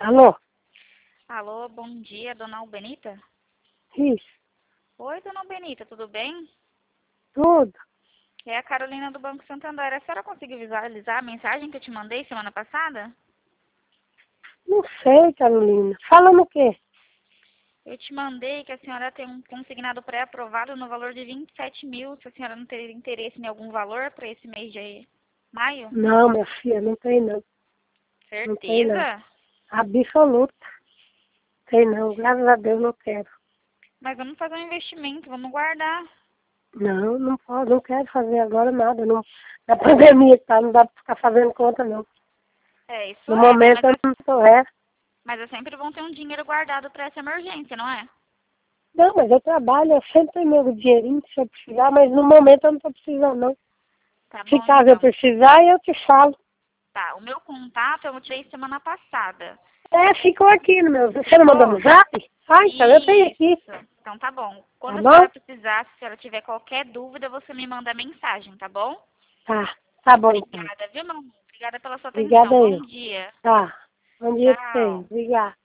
Alô? Alô, bom dia, dona Albenita? Isso, Oi, dona Albenita, tudo bem? tudo. É a Carolina do Banco Santander. A senhora conseguiu visualizar a mensagem que eu te mandei semana passada? Não sei, Carolina. Fala no quê? Eu te mandei que a senhora tem um consignado pré-aprovado no valor de 27 mil. Se a senhora não teria interesse em algum valor para esse mês de maio? Não, minha filha, não tem não. Não tem não. Certeza? Absoluta. Tem não, graças a Deus não quero. Mas vamos fazer um investimento, vamos guardar. Não, não posso, não quero fazer agora nada. Não, na pandemia tá, não dá pra ficar fazendo conta não. É, isso No é, né? momento eu não tô, Mas é sempre bom ter um dinheiro guardado para essa emergência, não é? Não, mas eu trabalho, eu sempre tenho meu dinheirinho se eu precisar, mas no momento eu não tô precisando não. Tá Se bom, caso eu então. precisar, eu te falo. Tá, o meu contato eu tirei semana passada. Ficou aqui no meu. Você não mandou Ficou? no zap? Ah, então eu tenho aqui. Isso. Então tá bom. Tá Quando a bom? senhora precisar, se a senhora tiver qualquer dúvida, você me manda mensagem, tá bom? Tá. Tá bom, então. Obrigada, viu, mamãe? Obrigada pela sua Obrigada atenção. Bom eu. dia. Tá. Bom dia pra você. Tchau. Obrigada.